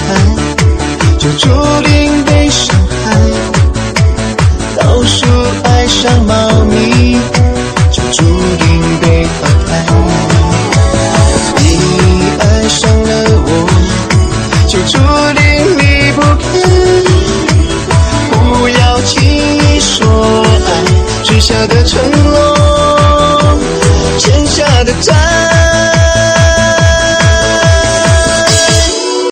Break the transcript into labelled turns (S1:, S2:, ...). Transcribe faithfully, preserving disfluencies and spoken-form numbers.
S1: 开，就注定被伤害。老鼠爱上猫咪，就注定被淘汰。你爱上了我，就注定离不开。不要轻易说爱，许下的承诺